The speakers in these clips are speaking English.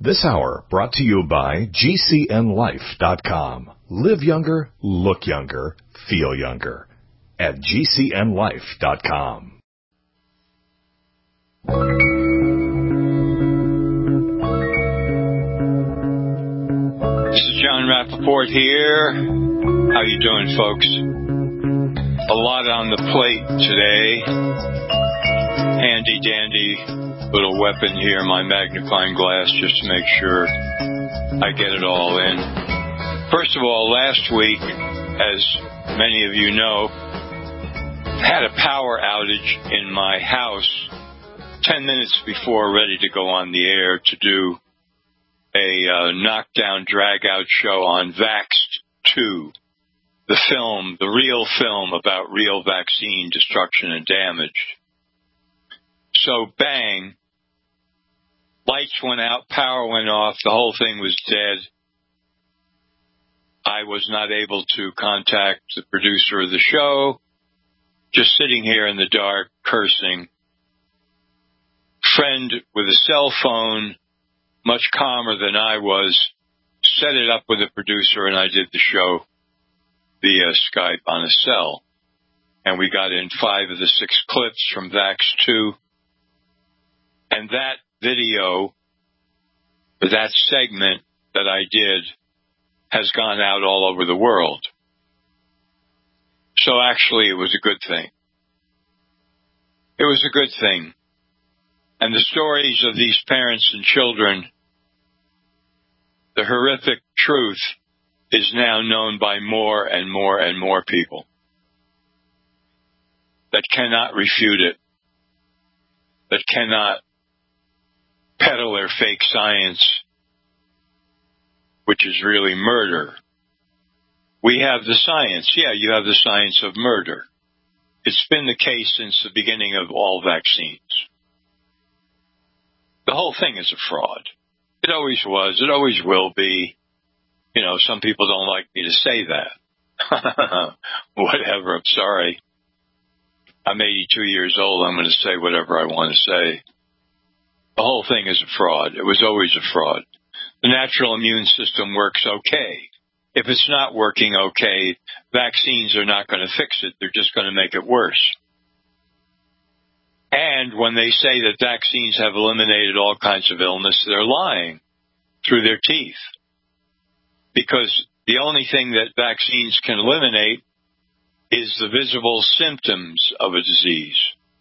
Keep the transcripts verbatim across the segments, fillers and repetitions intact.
This hour brought to you by G C N life dot com. Live younger, look younger, feel younger at G C N life dot com. This is John Rappaport here. How you doing, folks? A lot on the plate today. Handy dandy little weapon here, my magnifying glass, just to make sure I get it all in. First of all, last week, as many of you know, had a power outage in my house ten minutes before ready to go on the air to do a uh, knockdown, drag-out show on Vaxxed two, the film, the real film about real vaccine destruction and damage. So, bang, lights went out, power went off, the whole thing was dead. I was not able to contact the producer of the show, just sitting here in the dark, cursing. Friend with a cell phone, much calmer than I was, set it up with a producer, and I did the show via Skype on a cell. And we got in five of the six clips from Vaxxed two. And that video, that segment that I did, has gone out all over the world. So actually, it was a good thing. It was a good thing. And the stories of these parents and children, the horrific truth, is now known by more and more and more people that cannot refute it, that cannot peddle their fake science, which is really murder. We have the science. Yeah, you have the science of murder. It's been the case since the beginning of all vaccines. The whole thing is a fraud. It always was. It always will be. You know, some people don't like me to say that. Whatever, I'm sorry. I'm eighty-two years old. I'm going to say whatever I want to say. The whole thing is a fraud. It was always a fraud. The natural immune system works okay. If it's not working okay, vaccines are not going to fix it. They're just going to make it worse. And when they say that vaccines have eliminated all kinds of illness, they're lying through their teeth. Because the only thing that vaccines can eliminate is the visible symptoms of a disease.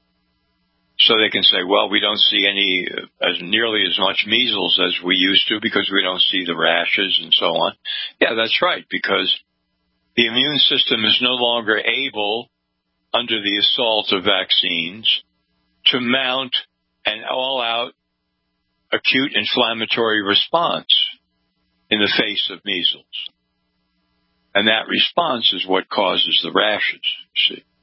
So they can say, well, we don't see any, as nearly as much measles as we used to because we don't see the rashes and so on. Yeah, that's right, because the immune system is no longer able, under the assault of vaccines, to mount an all-out acute inflammatory response in the face of measles. And that response is what causes the rashes, you see.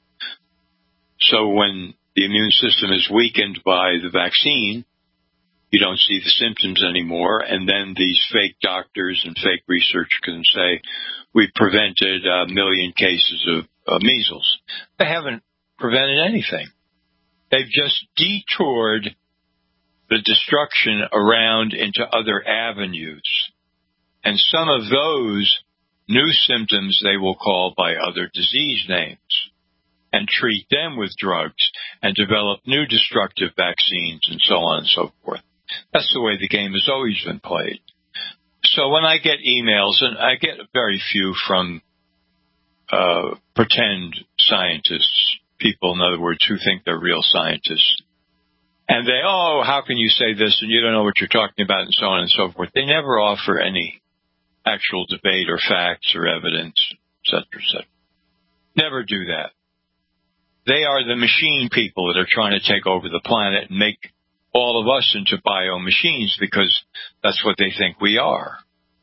So when the immune system is weakened by the vaccine, you don't see the symptoms anymore, and then these fake doctors and fake research can say, we've prevented a million cases of, of measles. They haven't prevented anything. They've just detoured the destruction around into other avenues. And some of those new symptoms they will call by other disease names and treat them with drugs and develop new destructive vaccines and so on and so forth. That's the way the game has always been played. So when I get emails, and I get very few from uh, pretend scientists, people, in other words, who think they're real scientists, and they, oh, how can you say this and you don't know what you're talking about and so on and so forth. They never offer any actual debate or facts or evidence, et cetera, et cetera. Never do that. They are the machine people that are trying to take over the planet and make all of us into bio-machines because that's what they think we are.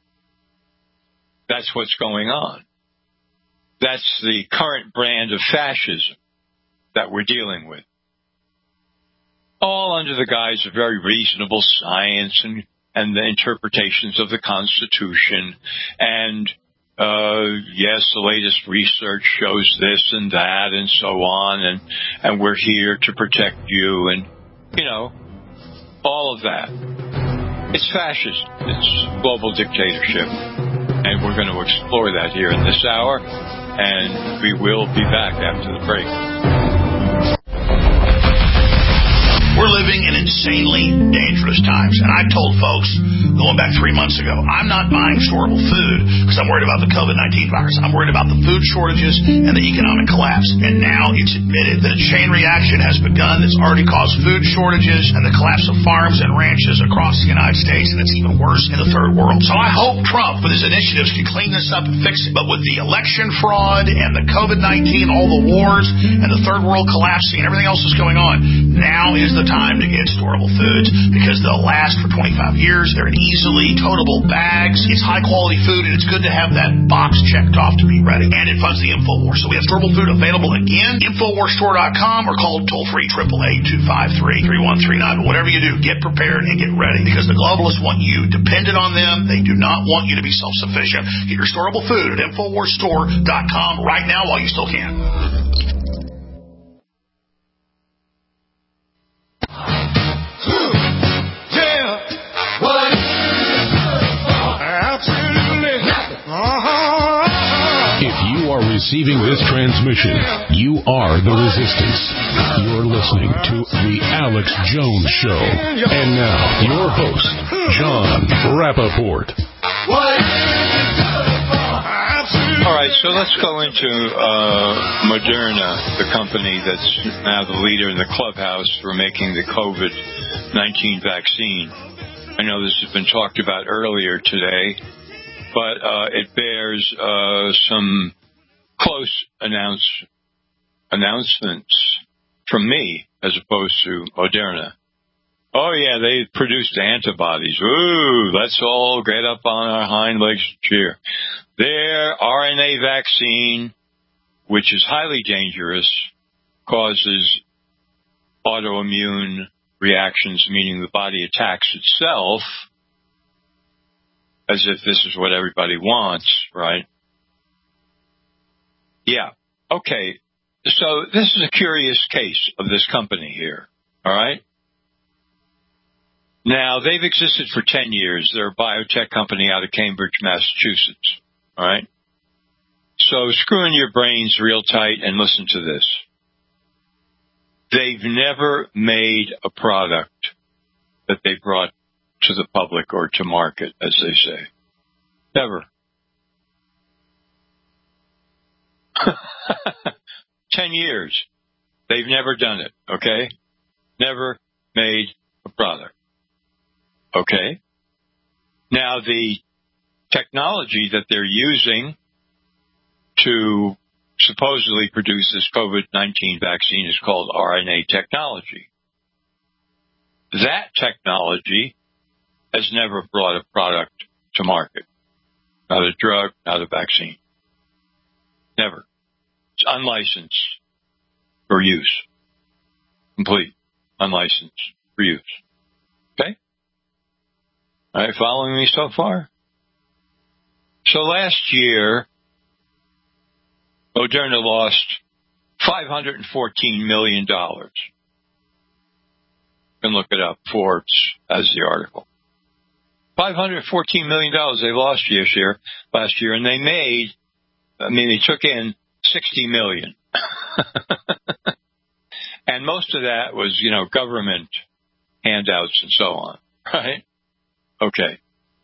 That's what's going on. That's the current brand of fascism that we're dealing with. All under the guise of very reasonable science and, and the interpretations of the Constitution and Uh, yes, the latest research shows this and that and so on, and, and we're here to protect you, and, you know, all of that. It's fascist. It's global dictatorship. And we're going to explore that here in this hour. And we will be back after the break. We're living in insanely dangerous times. And I told folks going back three months ago, I'm not buying storable food because I'm worried about the covid nineteen virus. I'm worried about the food shortages and the economic collapse. And now it's admitted that a chain reaction has begun that's already caused food shortages and the collapse of farms and ranches across the United States. And it's even worse in the third world. So I hope Trump, with his initiatives, can clean this up and fix it. But with the election fraud and the covid nineteen, all the wars and the third world collapsing and everything else that's going on, now is the time to get storable foods because they'll last for twenty-five years. They're in easily totable bags. It's high quality food, and it's good to have that box checked off to be ready. And it funds the InfoWars. So we have storable food available again. Infowars store dot com or call toll free eight eight eight, two five three, three one three nine. But whatever you do, get prepared and get ready because the globalists want you dependent on them. They do not want you to be self-sufficient. Get your storable food at Infowars store dot com right now while you still can. Receiving this transmission, you are the resistance. You're listening to The Alex Jones Show. And now, your host, John Rappaport. All right, so let's go into uh, Moderna, the company that's now the leader in the clubhouse for making the covid nineteen vaccine. I know this has been talked about earlier today, but uh, it bears uh, some close announce, announcements from me as opposed to Moderna. Oh, yeah, they produced antibodies. Ooh, let's all get up on our hind legs and cheer. Their R N A vaccine, which is highly dangerous, causes autoimmune reactions, meaning the body attacks itself, as if this is what everybody wants, right? Yeah. Okay. So this is a curious case of this company here. All right. Now, they've existed for ten years. They're a biotech company out of Cambridge, Massachusetts. All right. So screw in your brains real tight and listen to this. They've never made a product that they brought to the public or to market, as they say. Never. Ten years. They've never done it, okay? Never made a product. Okay? Now, the technology that they're using to supposedly produce this covid nineteen vaccine is called R N A technology. That technology has never brought a product to market. Not a drug, not a vaccine. Never. It's unlicensed for use. Complete. Unlicensed for use. Okay? All right, following me so far? So last year, Moderna lost five hundred fourteen million dollars. You can look it up. Forbes has the article. five hundred fourteen million dollars they lost this year, last year, and they made, I mean, they took in sixty million dollars. And most of that was, you know, government handouts and so on, right? Okay.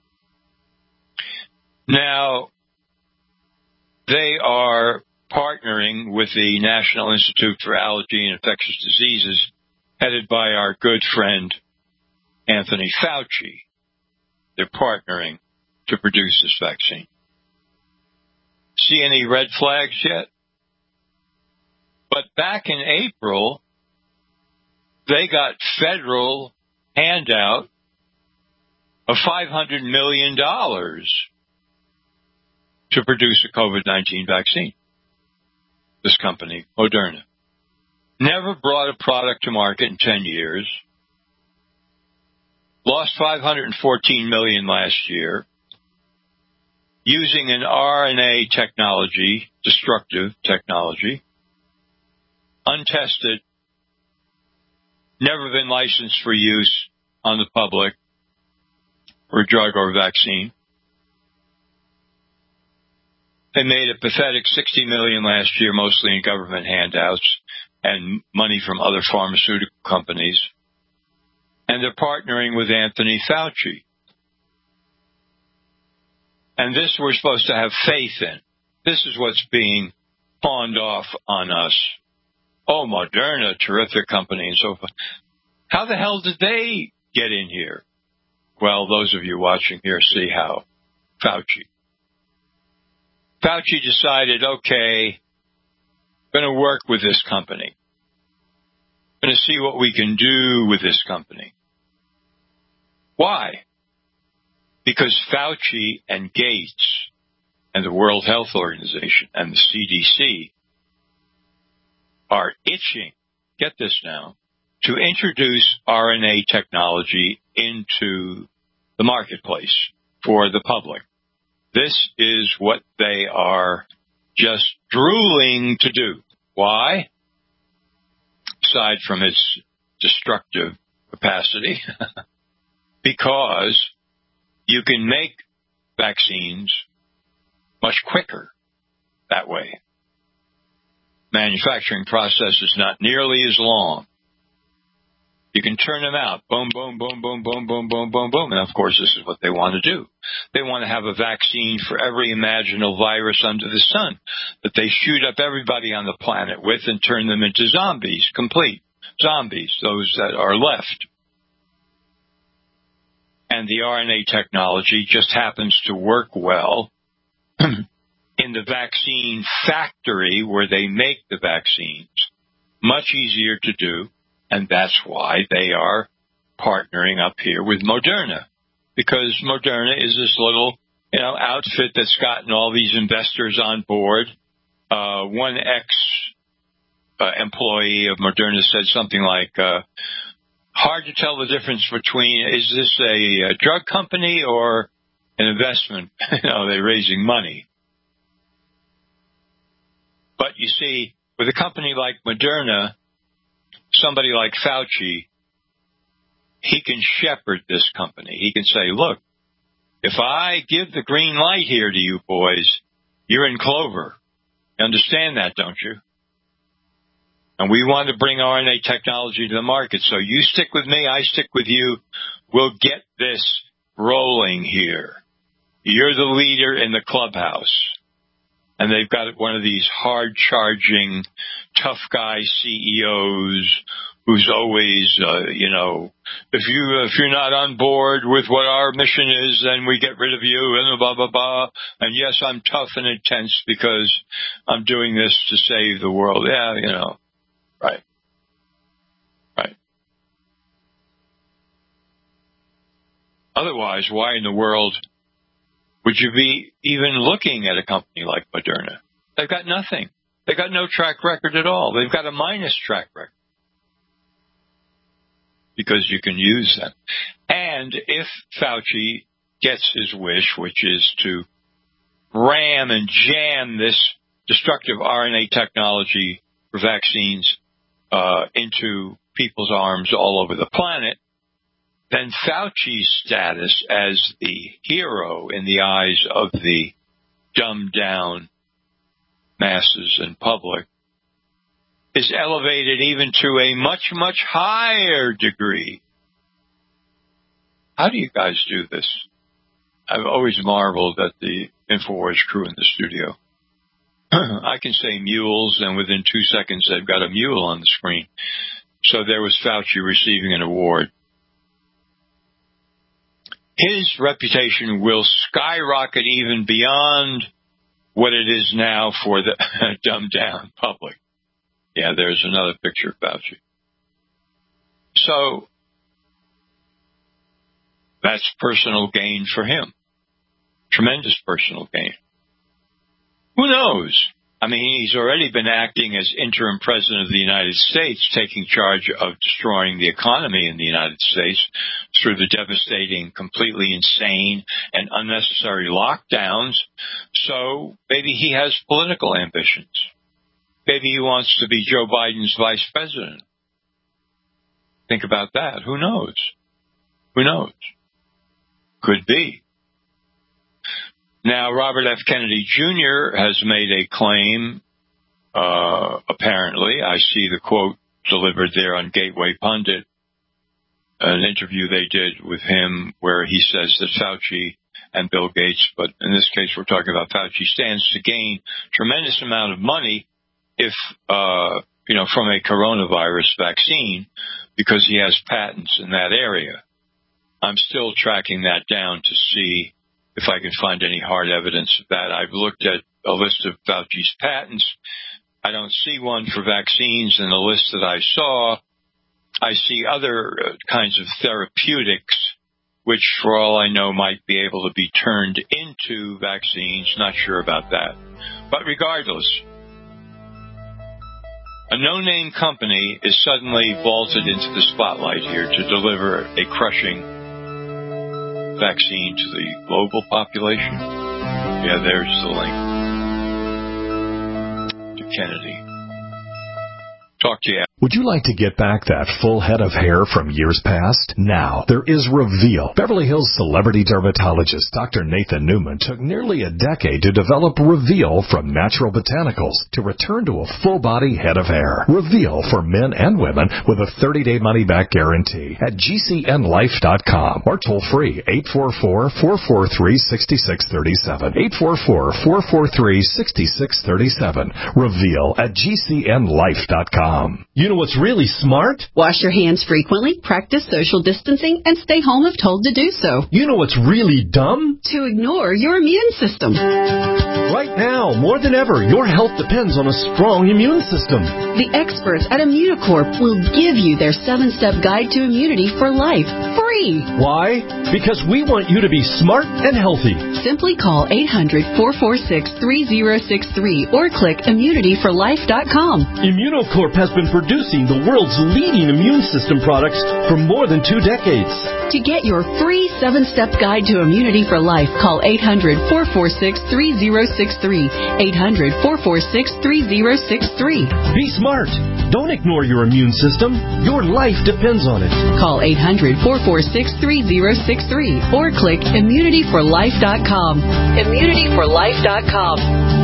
Now, they are partnering with the National Institute for Allergy and Infectious Diseases, headed by our good friend Anthony Fauci. They're partnering to produce this vaccine. See any red flags yet? But back in April, they got federal handout of five hundred million dollars to produce a covid nineteen vaccine. This company, Moderna. Never brought a product to market in ten years. Lost five hundred fourteen million dollars last year. Using an R N A technology, destructive technology, untested, never been licensed for use on the public, for a drug or a vaccine. They made a pathetic sixty million dollars last year, mostly in government handouts and money from other pharmaceutical companies. And they're partnering with Anthony Fauci. And this we're supposed to have faith in. This is what's being pawned off on us. Oh, Moderna, terrific company and so forth. How the hell did they get in here? Well, those of you watching here see how. Fauci. Fauci decided, okay, I'm going to work with this company. I'm going to see what we can do with this company. Why? Because Fauci and Gates and the World Health Organization and the C D C are itching, get this now, to introduce R N A technology into the marketplace for the public. This is what they are just drooling to do. Why? Aside from its destructive capacity, because you can make vaccines much quicker that way. Manufacturing process is not nearly as long. You can turn them out. Boom, boom, boom, boom, boom, boom, boom, boom, boom. And, of course, this is what they want to do. They want to have a vaccine for every imaginable virus under the sun that they shoot up everybody on the planet with and turn them into zombies, complete zombies, those that are left. And the R N A technology just happens to work well in the vaccine factory where they make the vaccines. Much easier to do. And that's why they are partnering up here with Moderna, because Moderna is this little, you know, outfit that's gotten all these investors on board. Uh, one ex-employee uh, of Moderna said something like, uh, hard to tell the difference between, is this a, a drug company or an investment? You know, they're raising money. But you see, with a company like Moderna, somebody like Fauci, he can shepherd this company. He can say, look, if I give the green light here to you boys, you're in clover. You understand that, don't you? And we want to bring R N A technology to the market. So you stick with me, I stick with you. We'll get this rolling here. You're the leader in the clubhouse. And they've got one of these hard-charging, tough guy C E Os who's always, uh, you know, if you if you're not on board with what our mission is, then we get rid of you, and blah blah blah. And yes, I'm tough and intense because I'm doing this to save the world. Yeah, you know, right, right. Otherwise, why in the world would you be even looking at a company like Moderna? They've got nothing. They've got no track record at all. They've got a minus track record. Because you can use them. And if Fauci gets his wish, which is to ram and jam this destructive R N A technology for vaccines uh, into people's arms all over the planet, then Fauci's status as the hero in the eyes of the dumbed-down masses and public is elevated even to a much, much higher degree. How do you guys do this? I've always marveled at the InfoWars crew in the studio. I can say mules, and within two seconds they've got a mule on the screen. So there was Fauci receiving an award. His reputation will skyrocket even beyond what it is now for the dumbed-down public. Yeah, there's another picture of Fauci. So that's personal gain for him. Tremendous personal gain. Who knows? I mean, he's already been acting as interim president of the United States, taking charge of destroying the economy in the United States through the devastating, completely insane and unnecessary lockdowns. So maybe he has political ambitions. Maybe he wants to be Joe Biden's vice president. Think about that. Who knows? Who knows? could be. Now, Robert F. Kennedy Junior has made a claim, uh, apparently. I see the quote delivered there on Gateway Pundit, an interview they did with him where he says that Fauci and Bill Gates, but in this case we're talking about Fauci, stands to gain tremendous amount of money if, uh, you know, from a coronavirus vaccine because he has patents in that area. I'm still tracking that down to see if I can find any hard evidence of that. I've looked at a list of Fauci's patents. I don't see one for vaccines in the list that I saw. I see other kinds of therapeutics, which for all I know might be able to be turned into vaccines. Not sure about that. But regardless, a no-name company is suddenly vaulted into the spotlight here to deliver a crushing vaccine to the global population. Yeah, there's the link to Kennedy. Talk to you. Would you like to get back that full head of hair from years past? Now, there is Reveal. Beverly Hills celebrity dermatologist Doctor Nathan Newman took nearly a decade to develop Reveal from natural botanicals to return to a full-body head of hair. Reveal for men and women with a thirty-day money-back guarantee at G C N life dot com or toll-free eight four four, four four three, six six three seven. eight four four, four four three, six six three seven. Reveal at G C N life dot com. You know what's really smart? Wash your hands frequently, practice social distancing, and stay home if told to do so. You know what's really dumb? To ignore your immune system. Right now, more than ever, your health depends on a strong immune system. The experts at Immunocorp will give you their seven-step guide to immunity for life, free. Why? Because we want you to be smart and healthy. Simply call eight hundred, four four six, three zero six three or click immunity for life dot com. Immunocorp has been producing the world's leading immune system products for more than two decades. To get your free seven-step guide to immunity for life, call eight hundred, four four six, three zero six three. eight hundred, four four six, three zero six three. Be smart. Don't ignore your immune system. Your life depends on it. Call eight hundred, four four six, three zero six three or click immunity for life dot com. immunity for life dot com.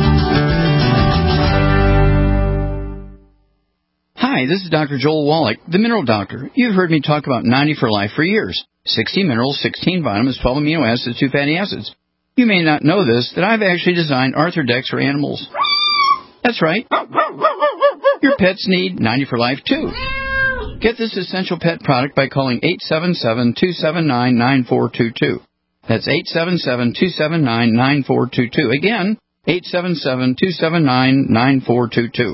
Hi, this is Doctor Joel Wallach, the Mineral Doctor. You've heard me talk about ninety for Life for years. sixty minerals, sixteen vitamins, twelve amino acids, two fatty acids. You may not know this, that I've actually designed Arthrodex for animals. That's right. Your pets need ninety for Life, too. Get this essential pet product by calling eight seven seven, two seven nine, nine four two two. That's eight seven seven, two seven nine, nine four two two. Again, eight seven seven, two seven nine, nine four two two.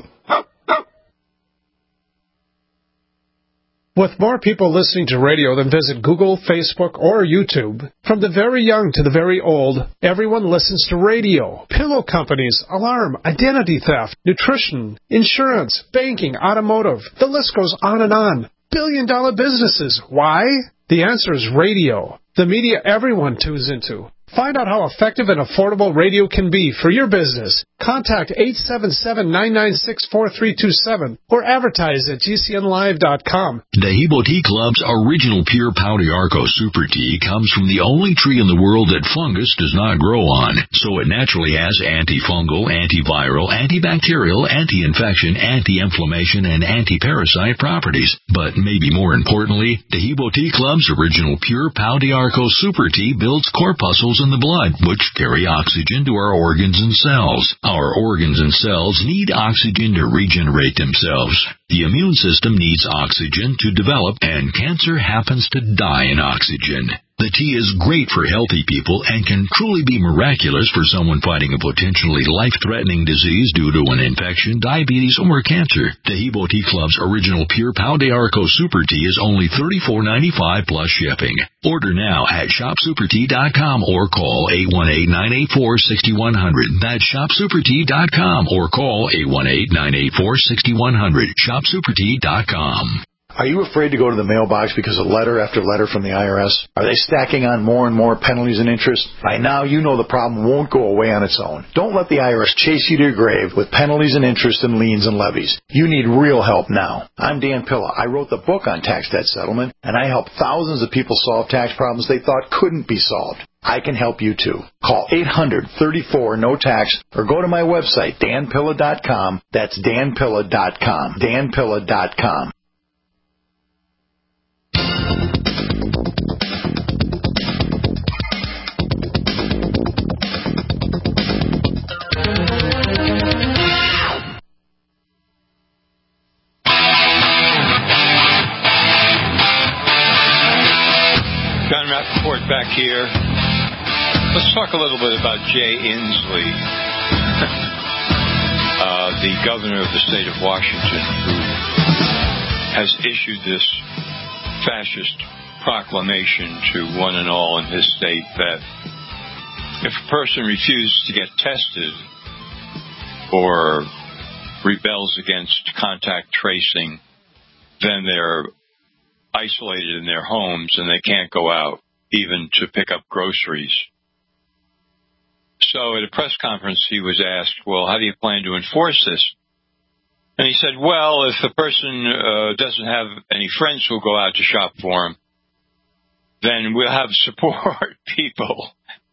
With more people listening to radio than visit Google, Facebook, or YouTube, from the very young to the very old, everyone listens to radio. Pillow companies, alarm, identity theft, nutrition, insurance, banking, automotive. The list goes on and on. Billion-dollar businesses. Why? The answer is radio. The media everyone tunes into. Find out how effective and affordable radio can be for your business. Contact eight seven seven, nine nine six, four three two seven or advertise at G C N live dot com. Dehibo Tea Club's original pure Pau d'Arco Super Tea comes from the only tree in the world that fungus does not grow on, so it naturally has antifungal, antiviral, antibacterial, anti-infection, anti-inflammation, and anti-parasite properties. But maybe more importantly, Dehibo Tea Club's original pure Pau d'Arco Super Tea builds corpuscles in the blood, which carry oxygen to our organs and cells. Our organs and cells need oxygen to regenerate themselves. The immune system needs oxygen to develop, and cancer happens to die in oxygen. The tea is great for healthy people and can truly be miraculous for someone fighting a potentially life-threatening disease due to an infection, diabetes, or cancer. Dehibo Tea Club's original pure Pau d'Arco Super Tea is only thirty-four ninety-five plus shipping. Order now at shop super tea dot com or call eight one eight, nine eight four, six one zero zero. That's shop super tea dot com or call eight one eight, nine eight four, six one zero zero. shop super tea dot com. Are you afraid to go to the mailbox because of letter after letter from the I R S? Are they stacking on more and more penalties and interest? By now, you know the problem won't go away on its own. Don't let the I R S chase you to your grave with penalties and interest and liens and levies. You need real help now. I'm Dan Pilla. I wrote the book on tax debt settlement, and I help thousands of people solve tax problems they thought couldn't be solved. I can help you too. Call eight hundred, thirty-four, no tax or go to my website, dan pilla dot com. That's dan pilla dot com. dan pilla dot com. John Rappaport back here. Let's talk a little bit about Jay Inslee, uh, the governor of the state of Washington, who has issued this fascist proclamation to one and all in his state that if a person refuses to get tested or rebels against contact tracing, then they're isolated in their homes and they can't go out even to pick up groceries. So at a press conference, he was asked, well, how do you plan to enforce this? And he said, well, if a person uh, doesn't have any friends who'll go out to shop for him, then we'll have support people.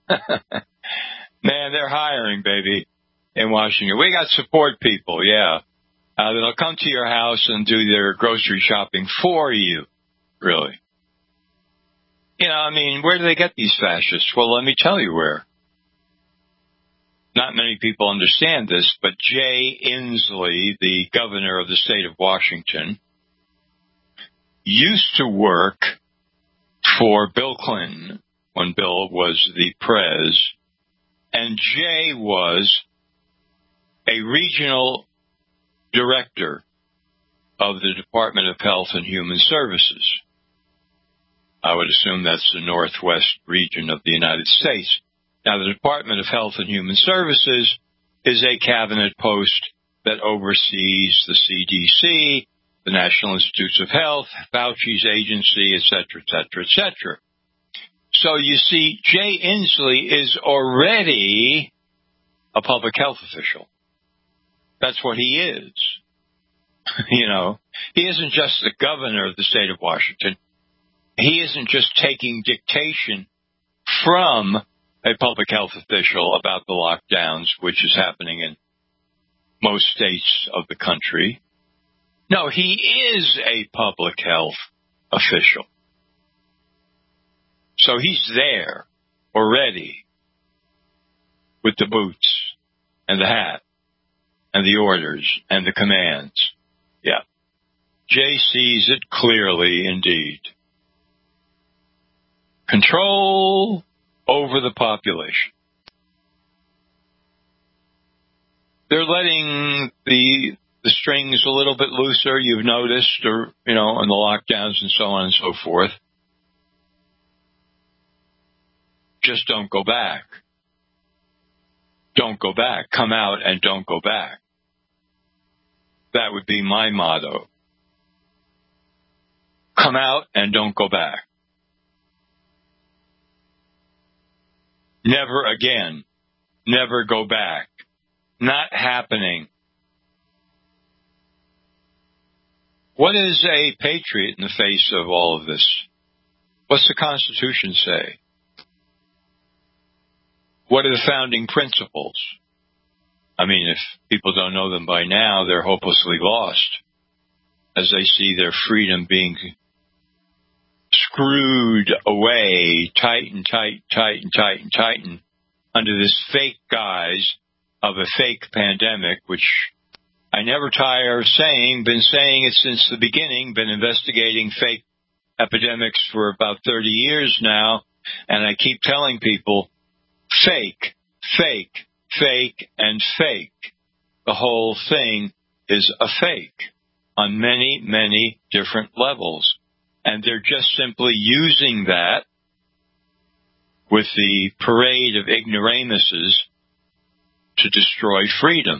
Man, they're hiring, baby, in Washington. We got support people, yeah. Uh, they'll come to your house and do their grocery shopping for you, really. You know, I mean, where do they get these fascists? Well, let me tell you where. Not many people understand this, but Jay Inslee, the governor of the state of Washington, used to work for Bill Clinton when Bill was the prez, and Jay was a regional director of the Department of Health and Human Services. I would assume that's the Northwest region of the United States. Now, the Department of Health and Human Services is a cabinet post that oversees the C D C, the National Institutes of Health, Fauci's agency, et cetera, et cetera, et cetera. So you see, Jay Inslee is already a public health official. That's what he is. You know, he isn't just the governor of the state of Washington. He isn't just taking dictation from a public health official about the lockdowns, which is happening in most states of the country. No, he is a public health official. So he's there already with the boots and the hat and the orders and the commands. Yeah. Jay sees it clearly indeed. Control over the population. They're letting the the strings a little bit looser, you've noticed, or, you know, on the lockdowns and so on and so forth. Just don't go back. Don't go back. Come out and don't go back. That would be my motto. Come out and don't go back. Never again. Never go back. Not happening. What is a patriot in the face of all of this? What's the Constitution say? What are the founding principles? I mean, if people don't know them by now, they're hopelessly lost as they see their freedom being screwed away, tight and tight, tight and tight and tighten under this fake guise of a fake pandemic, which I never tire of saying, been saying it since the beginning, been investigating fake epidemics for about thirty years now, and I keep telling people, fake, fake, fake, and fake. The whole thing is a fake on many, many different levels. And they're just simply using that with the parade of ignoramuses to destroy freedom.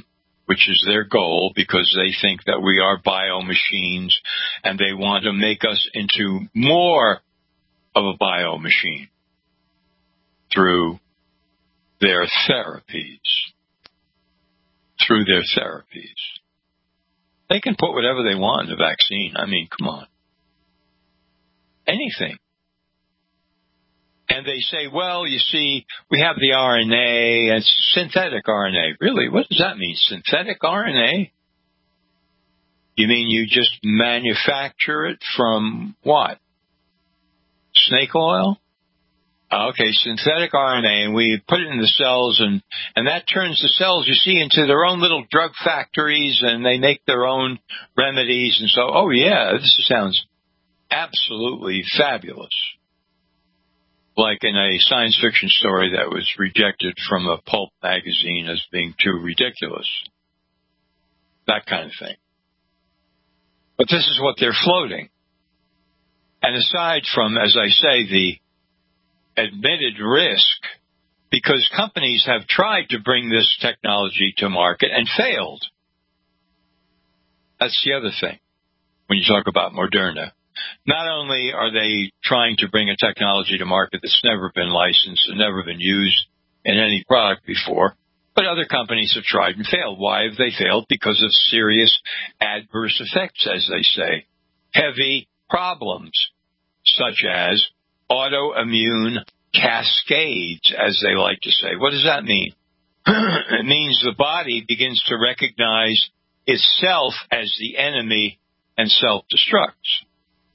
which is their goal because they think that we are biomachines and they want to make us into more of a biomachine through their therapies. Through their therapies. They can put whatever they want in the vaccine. I mean, come on. Anything. And they say, well, you see, we have the R N A, and it's synthetic R N A. Really? What does that mean, synthetic R N A? You mean you just manufacture it from what? Snake oil? Okay, synthetic R N A, and we put it in the cells, and, and that turns the cells, you see, into their own little drug factories, and they make their own remedies, and so, oh, yeah, this sounds absolutely fabulous. Like in a science fiction story that was rejected from a pulp magazine as being too ridiculous. That kind of thing. But this is what they're floating. And aside from, as I say, the admitted risk, because companies have tried to bring this technology to market and failed. That's the other thing when you talk about Moderna. Not only are they trying to bring a technology to market that's never been licensed and never been used in any product before, but other companies have tried and failed. Why have they failed? Because of serious adverse effects, as they say. Heavy problems, such as autoimmune cascades, as they like to say. What does that mean? It means the body begins to recognize itself as the enemy and self-destructs.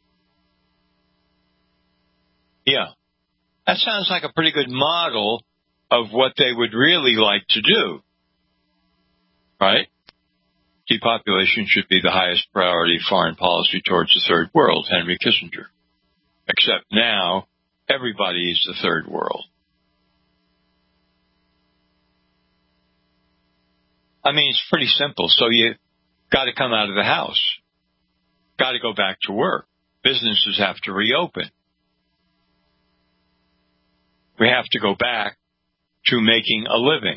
Yeah, that sounds like a pretty good model of what they would really like to do, right? Depopulation should be the highest priority foreign policy towards the third world, Henry Kissinger. Except now, everybody is the third world. I mean, it's pretty simple. So you got to come out of the house. Got to go back to work. Businesses have to reopen. We have to go back to making a living.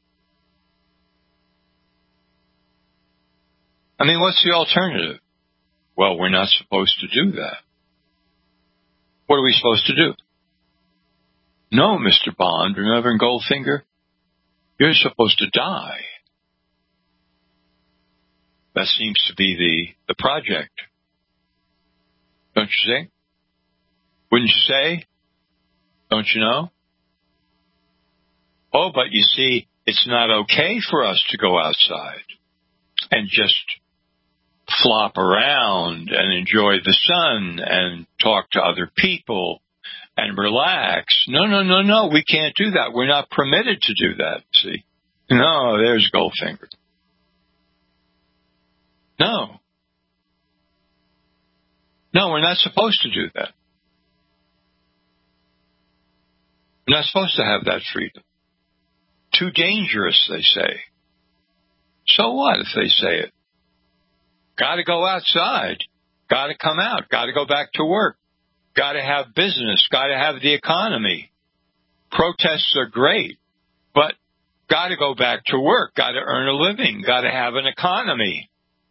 I mean, what's the alternative? Well, we're not supposed to do that. What are we supposed to do? No, Mister Bond, remember in Goldfinger? You're supposed to die. That seems to be the, the project. Don't you say? Wouldn't you say? Don't you know? Oh, but you see, it's not okay for us to go outside and just flop around and enjoy the sun and talk to other people and relax. No, no, no, no, we can't do that. We're not permitted to do that, see? No, there's Goldfinger. No. No, we're not supposed to do that. We're not supposed to have that freedom. Too dangerous, they say. So what if they say it? Got to go outside. Got to come out. Got to go back to work. Got to have business. Got to have the economy. Protests are great, but got to go back to work. Got to earn a living. Got to have an economy.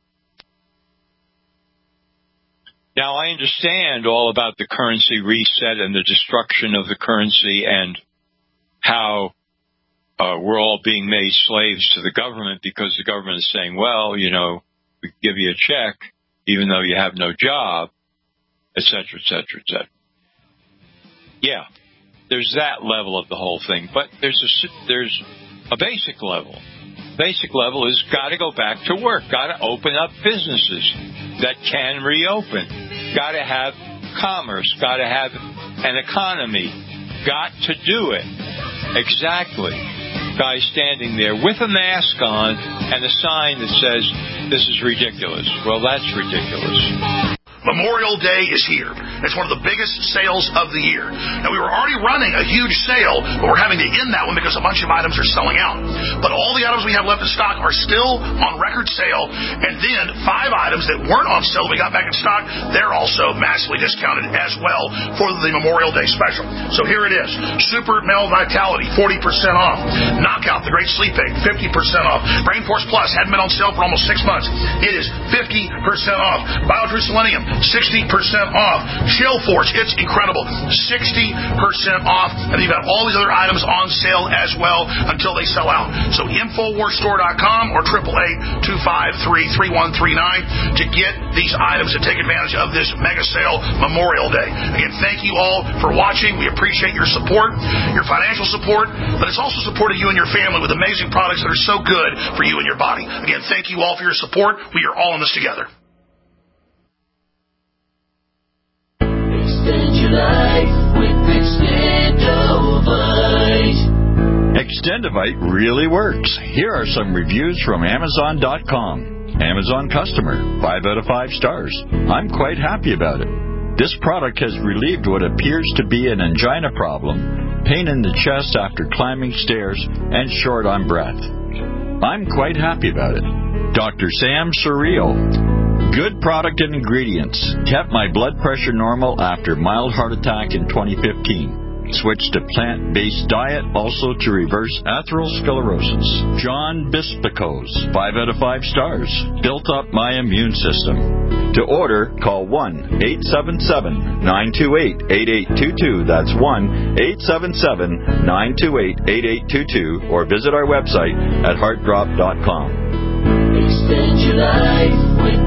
Now, I understand all about the currency reset and the destruction of the currency and how uh, we're all being made slaves to the government because the government is saying, well, you know, we give you a check even though you have no job, et cetera, et cetera, et cetera. Yeah, there's that level of the whole thing, but there's a, there's a basic level. Basic level is got to go back to work, got to open up businesses that can reopen, got to have commerce, got to have an economy, got to do it. Exactly. Guy standing there with a mask on and a sign that says, this is ridiculous. Well, that's ridiculous. Memorial Day is here. It's one of the biggest sales of the year. Now, we were already running a huge sale, but we're having to end that one because a bunch of items are selling out. But all the items we have left in stock are still on record sale, and then five items that weren't on sale that we got back in stock, they're also massively discounted as well for the Memorial Day special. So here it is. Super Male Vitality, forty percent off. Knockout, the Great Sleep Aid, fifty percent off. Brain Force Plus hadn't been on sale for almost six months. It is fifty percent off. BioTrue Selenium, sixty percent off. Chill Force, it's incredible, sixty percent off. And you've got all these other items on sale as well until they sell out. So Infowars Store dot com or eight eight eight, two five three, three one three nine to get these items and take advantage of this mega sale Memorial Day. Again, thank you all for watching. We appreciate your support, your financial support, but it's also support of you and your family with amazing products that are so good for you and your body. Again, thank you all for your support. We are all in this together. Extend your life with Extendovite. Extendovite really works. Here are some reviews from Amazon dot com. Amazon customer, five out of five stars. I'm quite happy about it. This product has relieved what appears to be an angina problem, pain in the chest after climbing stairs, and short on breath. I'm quite happy about it. Doctor Sam Surreal. Good product and ingredients. Kept my blood pressure normal after mild heart attack in twenty fifteen. Switched to plant-based diet, also to reverse atherosclerosis. John Bispicos, five out of five stars. Built up my immune system. To order, call one eight seven seven, nine two eight, eight eight two two. That's one eight seven seven, nine two eight, eight eight two two. Or visit our website at heart drop dot com. Extend your life with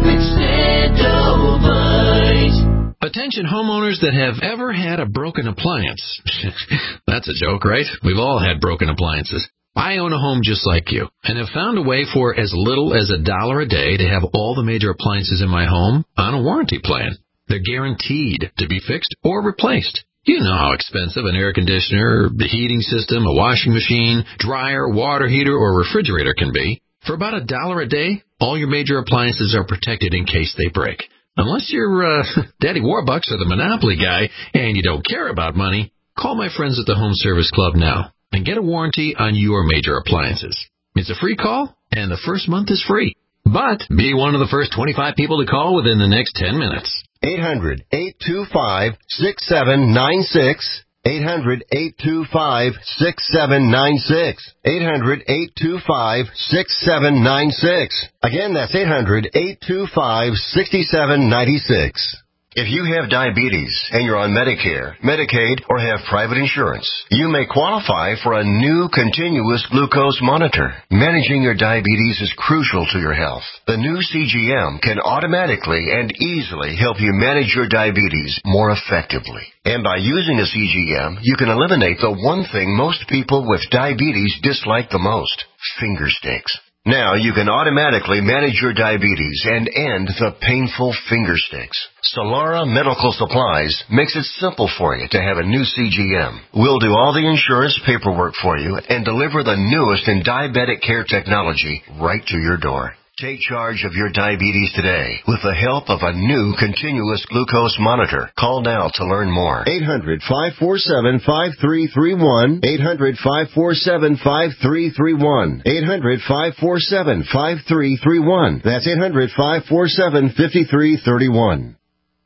Extendovite. Attention homeowners that have ever had a broken appliance. That's a joke, right? We've all had broken appliances. I own a home just like you and have found a way for as little as a dollar a day to have all the major appliances in my home on a warranty plan. They're guaranteed to be fixed or replaced. You know how expensive an air conditioner, the heating system, a washing machine, dryer, water heater, or refrigerator can be. For about a dollar a day, all your major appliances are protected in case they break. Unless you're uh, Daddy Warbucks or the Monopoly guy and you don't care about money, call my friends at the Home Service Club now and get a warranty on your major appliances. It's a free call, and the first month is free. But be one of the first twenty-five people to call within the next ten minutes. eight hundred, eight two five, six seven nine six. eight hundred, eight two five, six seven nine six. eight hundred, eight two five, six seven nine six. Again, that's eight hundred, eight two five, six seven nine six. If you have diabetes and you're on Medicare, Medicaid, or have private insurance, you may qualify for a new continuous glucose monitor. Managing your diabetes is crucial to your health. The new C G M can automatically and easily help you manage your diabetes more effectively. And by using a C G M, you can eliminate the one thing most people with diabetes dislike the most: finger sticks. Now you can automatically manage your diabetes and end the painful finger sticks. Solara Medical Supplies makes it simple for you to have a new C G M. We'll do all the insurance paperwork for you and deliver the newest in diabetic care technology right to your door. Take charge of your diabetes today with the help of a new continuous glucose monitor. Call now to learn more. eight hundred, five four seven, five three three one. eight hundred, five four seven, five three three one. eight hundred, five four seven, five three three one. That's eight hundred, five four seven, five three three one.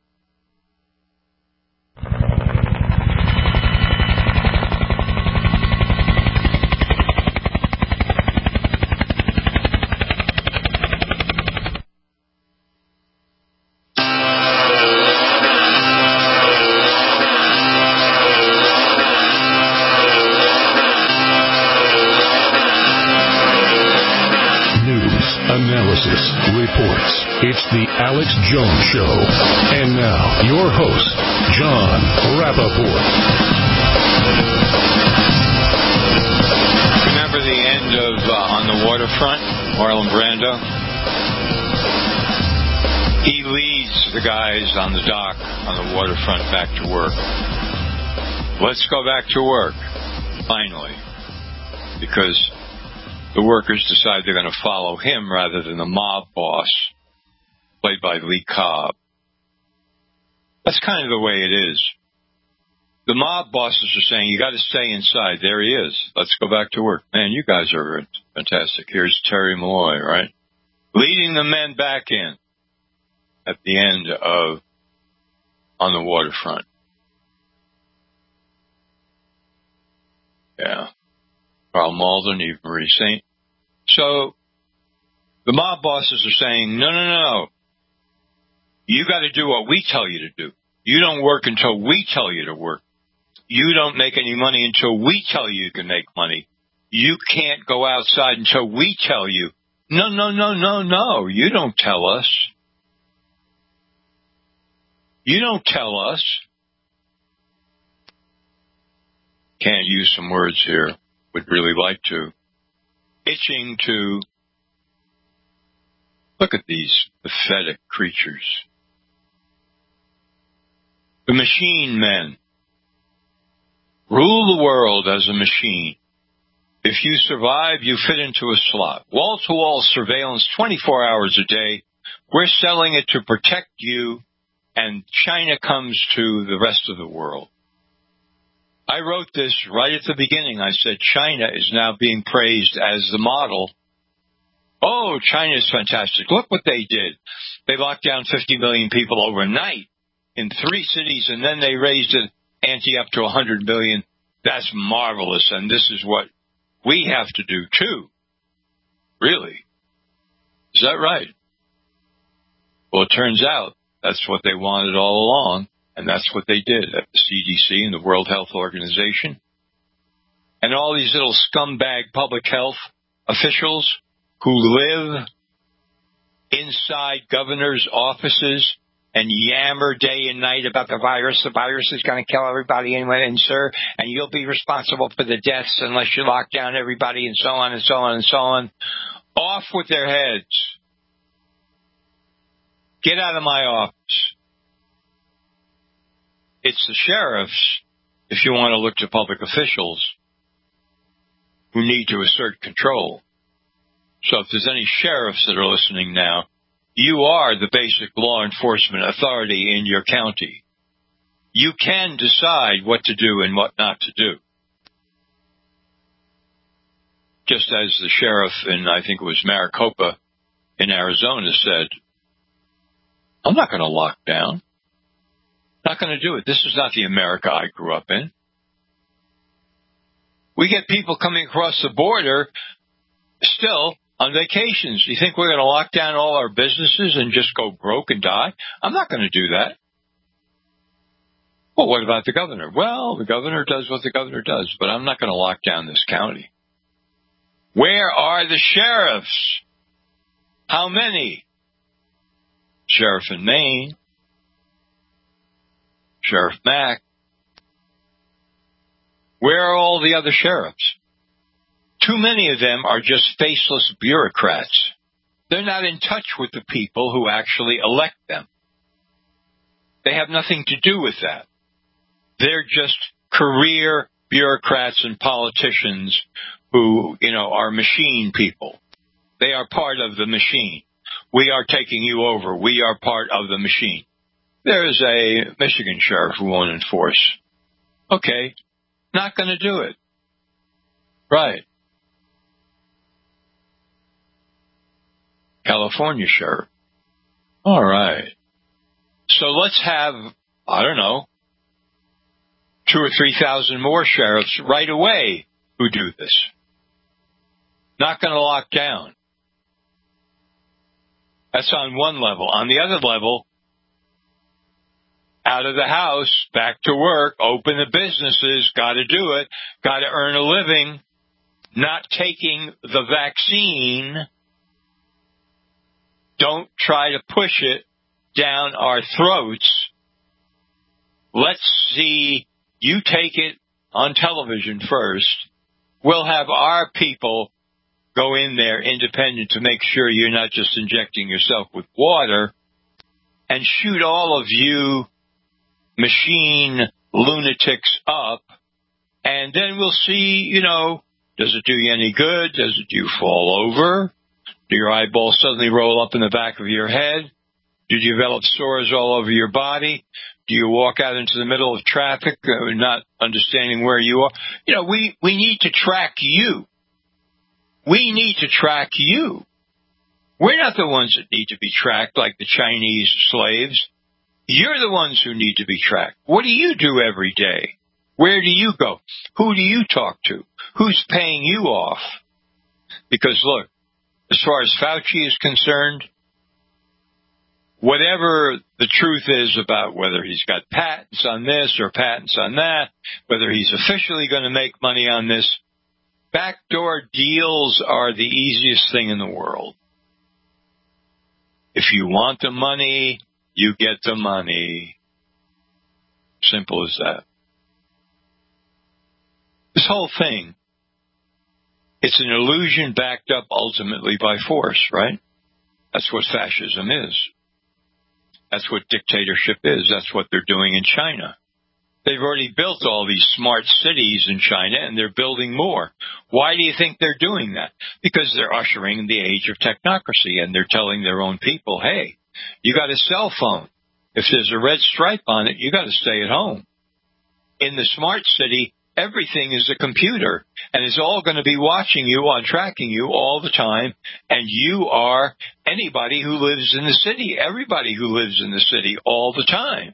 Analysis, reports. It's the Alex Jones Show. And now, your host, John Rappaport. Remember the end of uh, On the Waterfront, Marlon Brando? He leads the guys on the dock on the waterfront back to work. Let's go back to work, finally, because the workers decide they're going to follow him rather than the mob boss, played by Lee Cobb. That's kind of the way it is. The mob bosses are saying, you got to stay inside. There he is. Let's go back to work. Man, you guys are fantastic. Here's Terry Malloy, right? Leading the men back in at the end of On the Waterfront. Yeah. Carl Malden, Eve Marie Saint. So the mob bosses are saying, no, no, no, no. You got to do what we tell you to do. You don't work until we tell you to work. You don't make any money until we tell you you can make money. You can't go outside until we tell you. No, no, no, no, no. You don't tell us. You don't tell us. Can't use some words here. Would really like to. Itching to. Look at these pathetic creatures. The machine men. Rule the world as a machine. If you survive, you fit into a slot. Wall-to-wall surveillance twenty-four hours a day. We're selling it to protect you, and China comes to the rest of the world. I wrote this right at the beginning. I said China is now being praised as the model. Oh, China is fantastic. Look what they did. They locked down fifty million people overnight in three cities, and then they raised it ante up to one hundred million. That's marvelous, and this is what we have to do, too. Really? Is that right? Well, it turns out that's what they wanted all along, and that's what they did at the C D C and the World Health Organization. And all these little scumbag public health officials who live inside governors' offices and yammer day and night about the virus. The virus is going to kill everybody anyway, and sir, and you'll be responsible for the deaths unless you lock down everybody, and so on and so on and so on. Off with their heads. Get out of my office. It's the sheriffs, if you want to look to public officials, who need to assert control. So if there's any sheriffs that are listening now, you are the basic law enforcement authority in your county. You can decide what to do and what not to do. Just as the sheriff in, I think it was Maricopa in Arizona said, I'm not going to lock down. Not going to do it. This is not the America I grew up in. We get people coming across the border still on vacations. You think we're going to lock down all our businesses and just go broke and die? I'm not going to do that. Well, what about the governor? Well, the governor does what the governor does, but I'm not going to lock down this county. Where are the sheriffs? How many? Sheriff in Maine, Sheriff Mack. Where are all the other sheriffs? Too many of them are just faceless bureaucrats. They're not in touch with the people who actually elect them. They have nothing to do with that. They're just career bureaucrats and politicians who, you know, are machine people. They are part of the machine. We are taking you over. We are part of the machine. There is a Michigan sheriff who won't enforce. Okay, not going to do it. Right. California sheriff. All right. So let's have, I don't know, two or three thousand more sheriffs right away who do this. Not going to lock down. That's on one level. On the other level, out of the house, back to work, open the businesses, got to do it, got to earn a living, not taking the vaccine. Don't try to push it down our throats. Let's see you take it on television first. We'll have our people go in there independent to make sure you're not just injecting yourself with water, and shoot all of you machine lunatics up, and then we'll see, you know, does it do you any good? Does it do you fall over? Do your eyeballs suddenly roll up in the back of your head? Do you develop sores all over your body? Do you walk out into the middle of traffic, uh, not understanding where you are? You know, we, we need to track you. We need to track you. We're not the ones that need to be tracked like the Chinese slaves. You're the ones who need to be tracked. What do you do every day? Where do you go? Who do you talk to? Who's paying you off? Because, look, as far as Fauci is concerned, whatever the truth is about whether he's got patents on this or patents on that, whether he's officially going to make money on this, backdoor deals are the easiest thing in the world. If you want the money, you get the money. Simple as that. This whole thing, it's an illusion backed up ultimately by force, right? That's what fascism is. That's what dictatorship is. That's what they're doing in China. They've already built all these smart cities in China, and they're building more. Why do you think they're doing that? Because they're ushering in the age of technocracy, and they're telling their own people, hey, you got a cell phone. If there's a red stripe on it, you got to stay at home. In the smart city, everything is a computer, and it's all going to be watching you on tracking you all the time, and you are anybody who lives in the city, everybody who lives in the city all the time.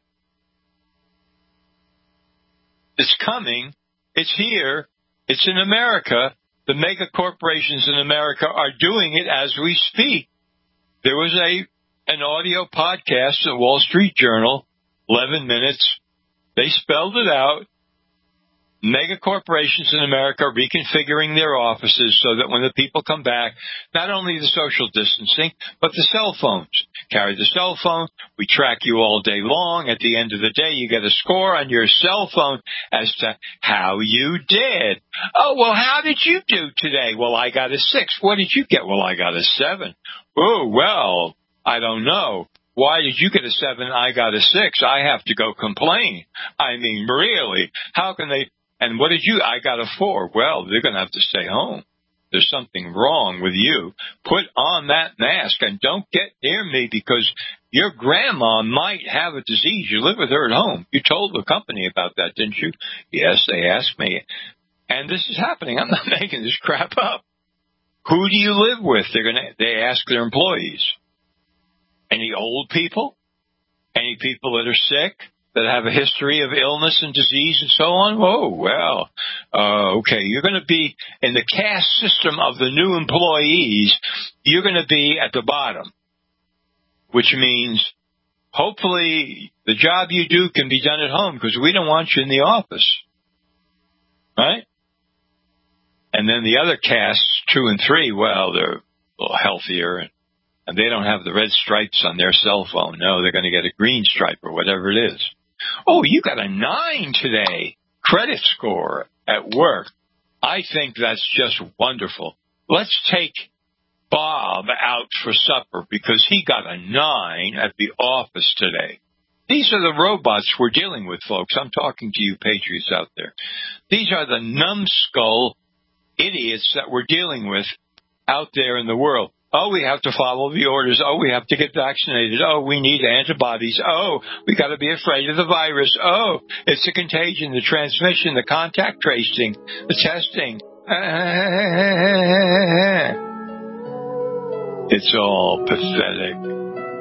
It's coming. It's here. It's in America. The mega corporations in America are doing it as we speak. There was a an audio podcast at Wall Street Journal, eleven minutes. They spelled it out. Mega corporations in America are reconfiguring their offices so that when the people come back, not only the social distancing, but the cell phones. Carry the cell phone. We track you all day long. At the end of the day, you get a score on your cell phone as to how you did. Oh, well, how did you do today? Well, I got a six. What did you get? Well, I got a seven. Oh, well, I don't know. Why did you get a seven? I got a six. I have to go complain. I mean, really, how can they? And what did you? I got a four. Well, they're going to have to stay home. There's something wrong with you. Put on that mask and don't get near me because your grandma might have a disease. You live with her at home. You told the company about that, didn't you? Yes, they asked me. And this is happening. I'm not making this crap up. Who do you live with? They're going to, they ask their employees. Any old people? Any people that are sick? That have a history of illness and disease and so on? Oh, well, uh, okay, you're going to be in the caste system of the new employees, you're going to be at the bottom, which means hopefully the job you do can be done at home because we don't want you in the office, right? And then the other castes, two and three, well, they're a little healthier and, and they don't have the red stripes on their cell phone. No, they're going to get a green stripe or whatever it is. Oh, you got a nine today, credit score at work. I think that's just wonderful. Let's take Bob out for supper because he got a nine at the office today. These are the robots we're dealing with, folks. I'm talking to you patriots out there. These are the numbskull idiots that we're dealing with out there in the world. Oh, we have to follow the orders. Oh, we have to get vaccinated. Oh, we need antibodies. Oh, we got to be afraid of the virus. Oh, it's the contagion, the transmission, the contact tracing, the testing. It's all pathetic.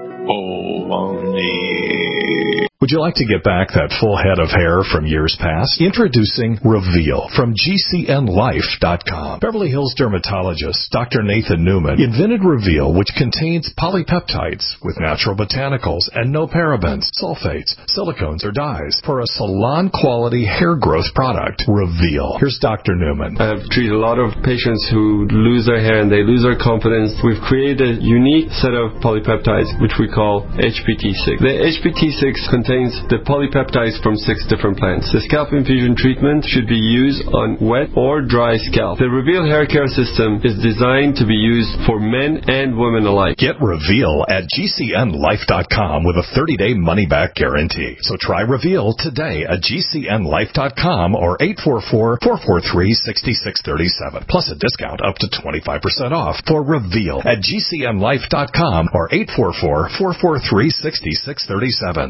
Baloney. Would you like to get back that full head of hair from years past? Introducing Reveal from G C N life dot com. Beverly Hills dermatologist Doctor Nathan Newman invented Reveal, which contains polypeptides with natural botanicals and no parabens, sulfates, silicones, or dyes for a salon-quality hair growth product. Reveal. Here's Doctor Newman. I've treated a lot of patients who lose their hair and they lose their confidence. We've created a unique set of polypeptides, which we call H P T six. The H P T six contains the polypeptides from six different plants. The scalp infusion treatment should be used on wet or dry scalp. The Reveal hair care system is designed to be used for men and women alike. Get Reveal at G C N life dot com with a thirty-day money-back guarantee. So try Reveal today at G C N life dot com or eight four four, four four three, six six three seven. Plus a discount up to twenty-five percent off for Reveal at G C N life dot com or eight four four, four four three, six six three seven.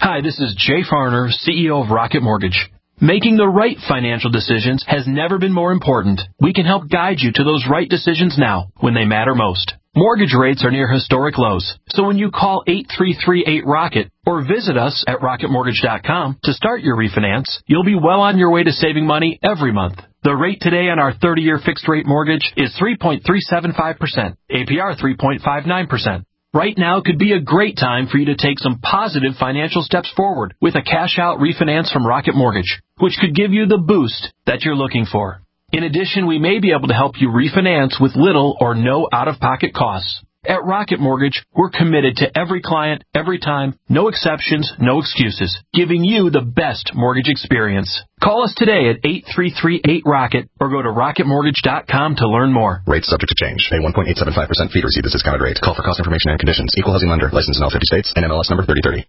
Hi, this is Jay Farner, C E O of Rocket Mortgage. Making the right financial decisions has never been more important. We can help guide you to those right decisions now, when they matter most. Mortgage rates are near historic lows, so when you call eight three three eight ROCKET or visit us at rocket mortgage dot com to start your refinance, you'll be well on your way to saving money every month. The rate today on our thirty-year fixed-rate mortgage is three point three seven five percent, A P R three point five nine percent. Right now could be a great time for you to take some positive financial steps forward with a cash-out refinance from Rocket Mortgage, which could give you the boost that you're looking for. In addition, we may be able to help you refinance with little or no out-of-pocket costs. At Rocket Mortgage, we're committed to every client, every time, no exceptions, no excuses, giving you the best mortgage experience. Call us today at eight three three eight ROCKET or go to rocket mortgage dot com to learn more. Rates subject to change. Pay one point eight seven five percent fee to receive this discounted rate. Call for cost information and conditions. Equal housing lender. Licensed in all fifty states. N M L S number thirty thirty.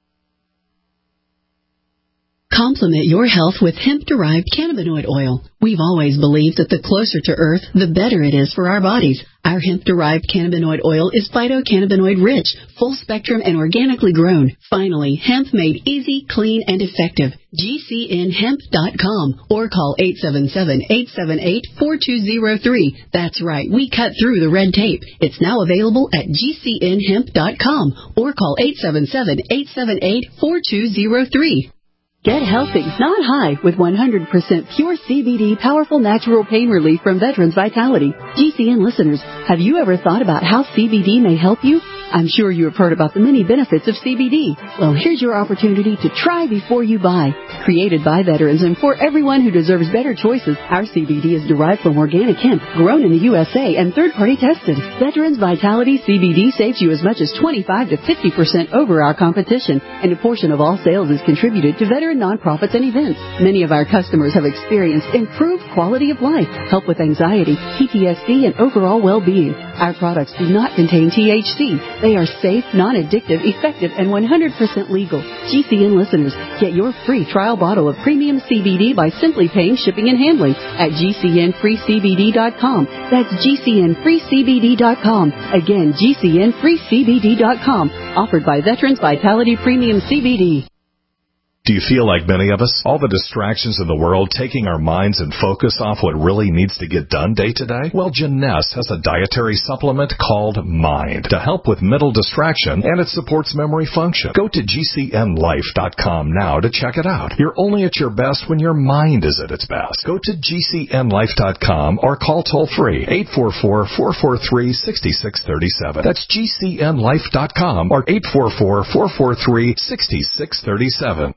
Complement your health with hemp-derived cannabinoid oil. We've always believed that the closer to Earth, the better it is for our bodies. Our hemp-derived cannabinoid oil is phytocannabinoid-rich, full-spectrum, and organically grown. Finally, hemp made easy, clean, and effective. G C N hemp dot com or call eight seven seven, eight seven eight, four two zero three. That's right, we cut through the red tape. It's now available at G C N hemp dot com or call eight seven seven, eight seven eight, four two zero three. Get healthy, not high, with one hundred percent pure C B D powerful natural pain relief from Veterans Vitality. G C N listeners, have you ever thought about how C B D may help you? I'm sure you have heard about the many benefits of C B D. Well, here's your opportunity to try before you buy. Created by veterans and for everyone who deserves better choices, our C B D is derived from organic hemp, grown in the U S A and third-party tested. Veterans Vitality C B D saves you as much as twenty-five to fifty percent over our competition, and a portion of all sales is contributed to veteran nonprofits and events. Many of our customers have experienced improved quality of life, help with anxiety, P T S D, and overall well-being. Our products do not contain T H C. They are safe, non-addictive, effective, and one hundred percent legal. G C N listeners, get your free trial bottle of premium C B D by simply paying shipping and handling at G C N free C B D dot com. That's G C N free C B D dot com. Again, G C N free C B D dot com. Offered by Veterans Vitality Premium C B D. Do you feel like many of us? All the distractions in the world taking our minds and focus off what really needs to get done day to day? Well, Jeunesse has a dietary supplement called Mind to help with mental distraction, and it supports memory function. Go to G C N life dot com now to check it out. You're only at your best when your mind is at its best. Go to G C N life dot com or call toll-free eight four four, four four three, six six three seven. That's G C N life dot com or eight four four, four four three, six six three seven.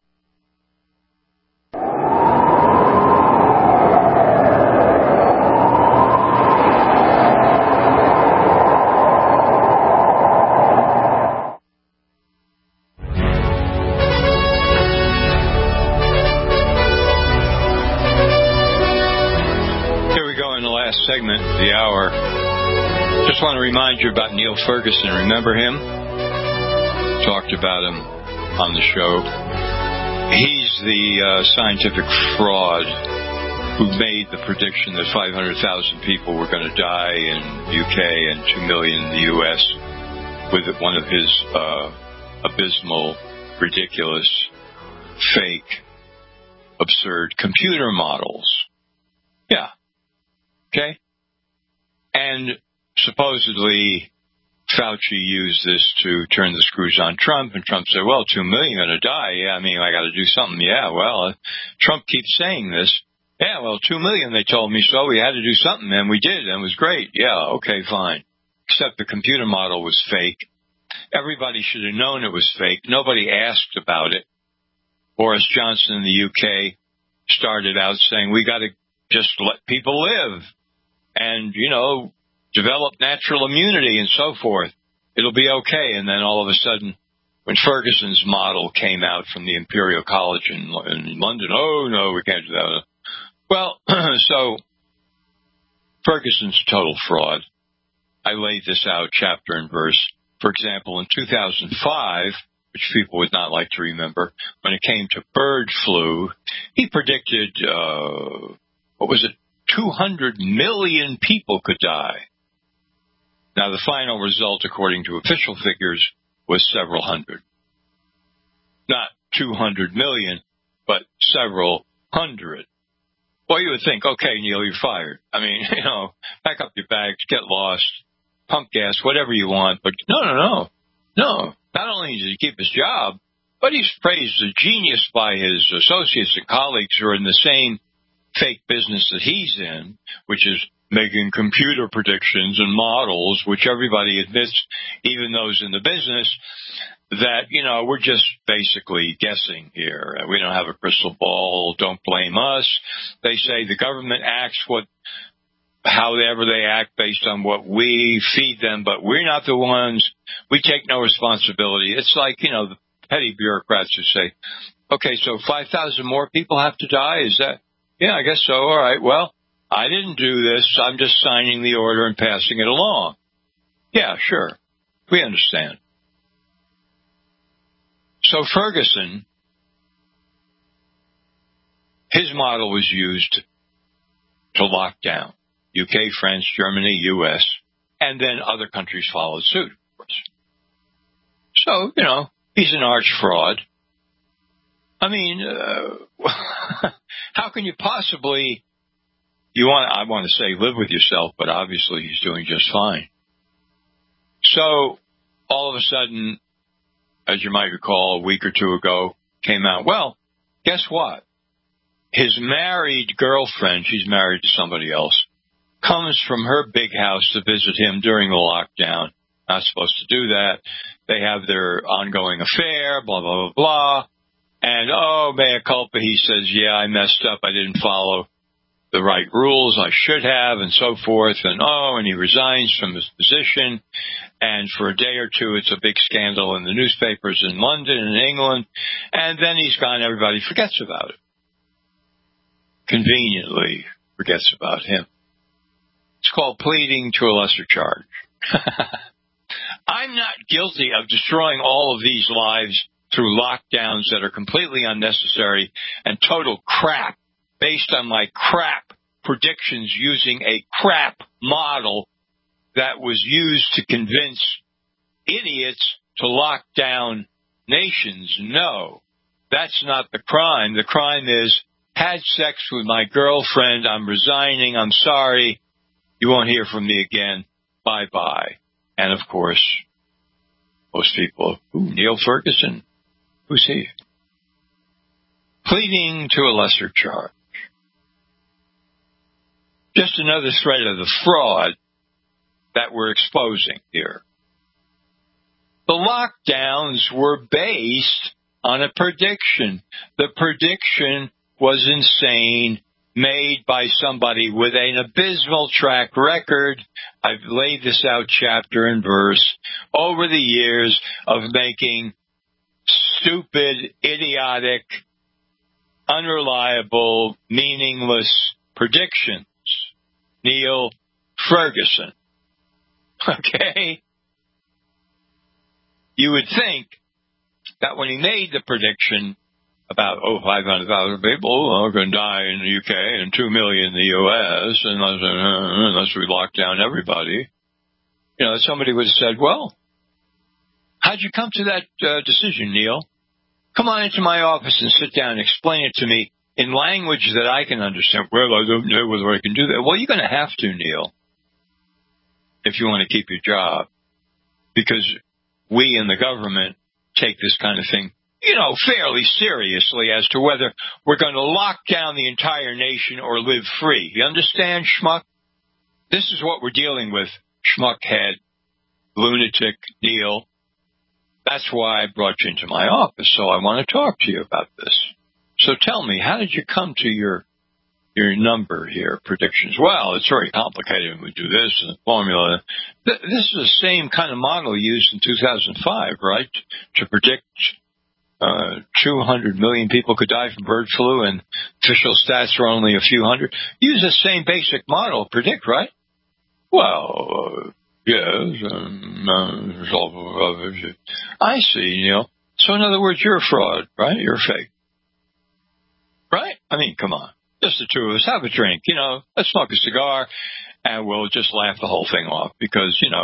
Segment of the hour. Just want to remind you about Neil Ferguson. Remember him? Talked about him on the show. He's the uh, scientific fraud who made the prediction that five hundred thousand people were going to die in the U K and two million in the U S with one of his uh, abysmal, ridiculous, fake, absurd computer models. Yeah. Okay? And supposedly Fauci used this to turn the screws on Trump, and Trump said, well, two million are going to die. Yeah, I mean, I got to do something. Yeah, well, uh, Trump keeps saying this. Yeah, well, two million, they told me so. We had to do something, and we did, and it was great. Yeah, okay, fine. Except the computer model was fake. Everybody should have known it was fake. Nobody asked about it. Boris Johnson in the U K started out saying, we got to just let people live. And, you know, develop natural immunity and so forth. It'll be okay. And then all of a sudden, when Ferguson's model came out from the Imperial College in, in London, oh, no, we can't do that. Well, so Ferguson's a total fraud. I laid this out chapter and verse. For example, in two thousand five, which people would not like to remember, when it came to bird flu, he predicted, uh, what was it? two hundred million people could die. Now, the final result, according to official figures, was several hundred. not two hundred million, but several hundred. Well, you would think, okay, Neil, you're fired. I mean, you know, pack up your bags, get lost, pump gas, whatever you want. But no, no, no. No. Not only did he keep his job, but he's praised as a genius by his associates and colleagues who are in the same fake business that he's in, which is making computer predictions and models, which everybody admits, even those in the business, that, you know, we're just basically guessing here. We don't have a crystal ball. Don't blame us. They say the government acts what, however they act based on what we feed them, but we're not the ones. We take no responsibility. It's like, you know, the petty bureaucrats who say, okay, so five thousand more people have to die? Is that, yeah, I guess so. All right, well, I didn't do this. I'm just signing the order and passing it along. Yeah, sure. We understand. So Ferguson, his model was used to lock down U K, France, Germany, U S, and then other countries followed suit, of course. So, you know, he's an arch fraud. I mean, uh, how can you possibly, you want, I want to say live with yourself, but obviously he's doing just fine. So, all of a sudden, as you might recall, a week or two ago, came out, well, guess what? His married girlfriend, she's married to somebody else, comes from her big house to visit him during the lockdown. Not supposed to do that. They have their ongoing affair, blah, blah, blah, blah. And, oh, mea culpa, he says, yeah, I messed up. I didn't follow the right rules. I should have, and so forth. And, oh, and he resigns from his position. And for a day or two, it's a big scandal in the newspapers in London and England. And then he's gone. Everybody forgets about it. Conveniently forgets about him. It's called pleading to a lesser charge. I'm not guilty of destroying all of these lives through lockdowns that are completely unnecessary and total crap based on my crap predictions using a crap model that was used to convince idiots to lock down nations. No, that's not the crime. The crime is had sex with my girlfriend. I'm resigning. I'm sorry. You won't hear from me again. Bye-bye. And, of course, most people, ooh, Neil Ferguson, who's he? Pleading to a lesser charge. Just another thread of the fraud that we're exposing here. The lockdowns were based on a prediction. The prediction was insane, made by somebody with an abysmal track record. I've laid this out chapter and verse over the years of making stupid, idiotic, unreliable, meaningless predictions. Neil Ferguson. Okay? You would think that when he made the prediction about, oh, five hundred thousand people are going to die in the U K and two million in the U S unless, uh, unless we lock down everybody, you know, somebody would have said, well, how'd you come to that uh, decision, Neil? Come on into my office and sit down and explain it to me in language that I can understand. Well, I don't know whether I can do that. Well, you're going to have to, Neil, if you want to keep your job, because we in the government take this kind of thing, you know, fairly seriously as to whether we're going to lock down the entire nation or live free. You understand, schmuck? This is what we're dealing with, schmuckhead, lunatic Neil. That's why I brought you into my office, so I want to talk to you about this. So tell me, how did you come to your your number here, predictions? Well, it's very complicated. We do this and the formula. This is the same kind of model used in two thousand five, right, to predict uh, two hundred million people could die from bird flu and official stats are only a few hundred. Use the same basic model, predict, right? Well, uh, yes. Um, uh, I see, Neil. So in other words, you're a fraud, right? You're a fake. Right? I mean, come on. Just the two of us. Have a drink. You know, let's smoke a cigar, and we'll just laugh the whole thing off because, you know,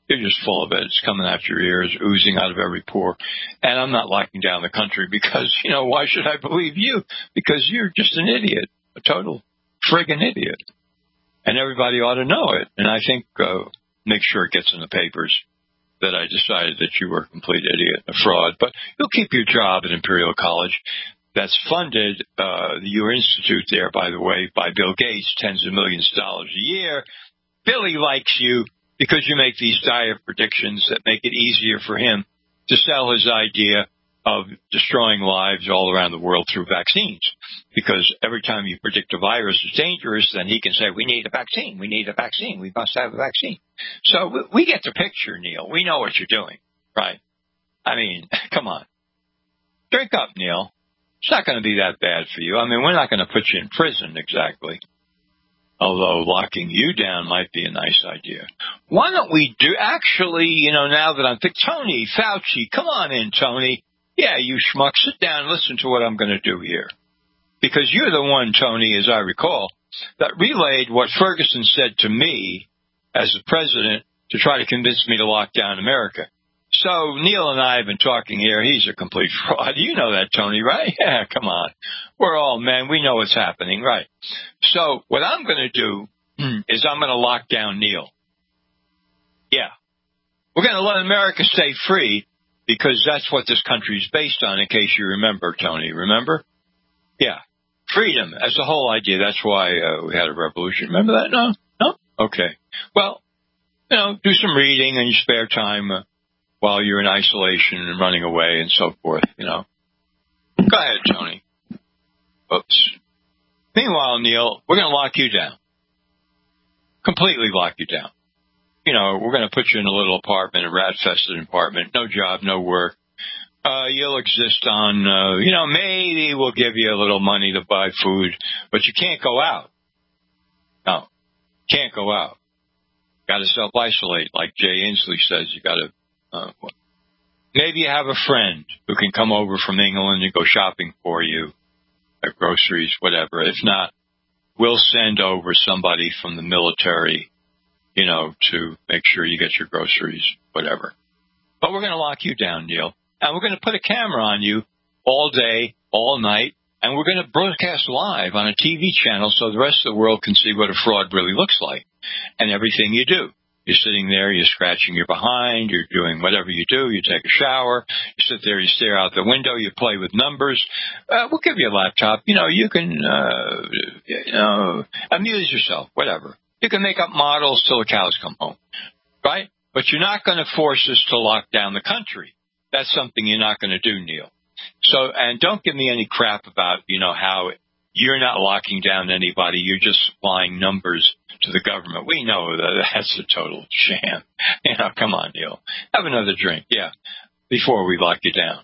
You're just full of it. It's coming out your ears, oozing out of every pore. And I'm not locking down the country because, you know, why should I believe you? Because you're just an idiot, a total friggin' idiot. And everybody ought to know it. And I think uh, make sure it gets in the papers that I decided that you were a complete idiot, a fraud. But you'll keep your job at Imperial College. That's funded, uh, your institute there, by the way, by Bill Gates, tens of millions of dollars a year. Billy likes you because you make these dire predictions that make it easier for him to sell his idea of destroying lives all around the world through vaccines. Because every time you predict a virus is dangerous, then he can say, we need a vaccine, we need a vaccine, we must have a vaccine. So we get the picture, Neil. We know what you're doing, right? I mean, come on. Drink up, Neil. It's not going to be that bad for you. I mean, we're not going to put you in prison exactly. Although locking you down might be a nice idea. Why don't we do, actually, you know, now that I'm thinking, Tony Fauci, come on in, Tony. Yeah, you schmuck, sit down and listen to what I'm going to do here. Because you're the one, Tony, as I recall, that relayed what Ferguson said to me as the president to try to convince me to lock down America. So Neil and I have been talking here. He's a complete fraud. You know that, Tony, right? Yeah, come on. We're all men. We know what's happening, right? So what I'm going to do is I'm going to lock down Neil. Yeah. We're going to let America stay free because that's what this country is based on, in case you remember, Tony. Remember? Yeah. Freedom as the whole idea. That's why uh, we had a revolution. Remember that? No? No? Okay. Well, you know, do some reading in your spare time. Uh, while you're in isolation and running away and so forth, you know. Go ahead, Tony. Oops. Meanwhile, Neil, we're going to lock you down. Completely lock you down. You know, we're going to put you in a little apartment, a rat-fested apartment, no job, no work. Uh, you'll exist on, uh, you know, maybe we'll give you a little money to buy food, but you can't go out. No, can't go out. Got to self-isolate, like Jay Inslee says. You got to. Uh, maybe you have a friend who can come over from England and go shopping for you at groceries, whatever. If not, we'll send over somebody from the military, you know, to make sure you get your groceries, whatever. But we're going to lock you down, Neil. And we're going to put a camera on you all day, all night, and we're going to broadcast live on a T V channel so the rest of the world can see what a fraud really looks like and everything you do. You're sitting there, you're scratching your behind, you're doing whatever you do, you take a shower, you sit there, you stare out the window, you play with numbers. Uh, we'll give you a laptop. You know, you can, uh, you know, amuse yourself, whatever. You can make up models till the cows come home, right? But you're not going to force us to lock down the country. That's something you're not going to do, Neil. So, and don't give me any crap about, you know, how you're not locking down anybody. You're just supplying numbers to the government. We know that that's a total sham. You know, come on, Neil. Have another drink, yeah, before we lock you down.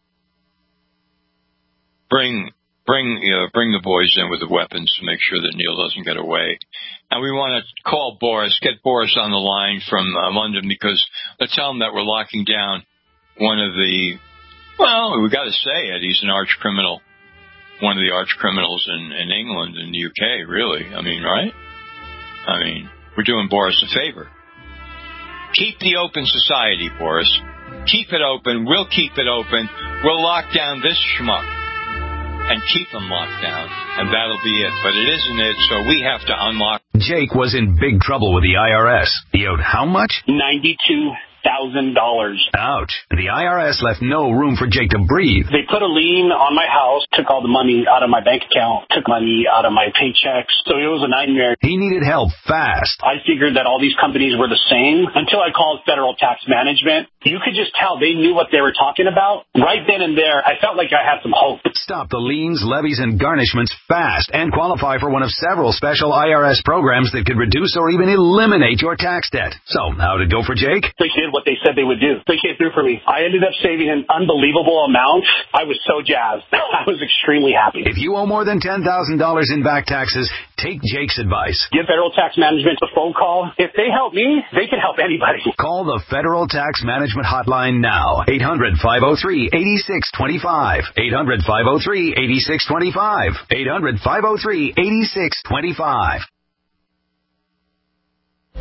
Bring, bring, you know, bring the boys in with the weapons to make sure that Neil doesn't get away. And we want to call Boris, get Boris on the line from uh, London, because let's tell him that we're locking down one of the, well, we got to say it. He's an arch criminal. One of the arch criminals in, in England and the U K, really. I mean, right? I mean, we're doing Boris a favor. Keep the open society, Boris. Keep it open. We'll keep it open. We'll lock down this schmuck and keep him locked down, and that'll be it. But it isn't it, so we have to unlock. Jake was in big trouble with the I R S. He owed how much? ninety-two thousand dollars. Ouch. The I R S left no room for Jake to breathe. They put a lien on my house, took all the money out of my bank account, took money out of my paychecks. So it was a nightmare. He needed help fast. I figured that all these companies were the same until I called Federal Tax Management. You could just tell they knew what they were talking about. Right then and there, I felt like I had some hope. Stop the liens, levies, and garnishments fast and qualify for one of several special I R S programs that could reduce or even eliminate your tax debt. So, how'd it go for Jake? They did what they said they would do. They came through for me. I ended up saving an unbelievable amount. I was so jazzed. I was extremely happy. If you owe more than ten thousand dollars in back taxes, take Jake's advice. Give Federal Tax Management a phone call. If they help me, they can help anybody. Call the Federal Tax Management Hotline now. eight hundred, five oh three, eight six two five. eight hundred, five oh three, eight six two five. eight hundred, five oh three, eight six two five.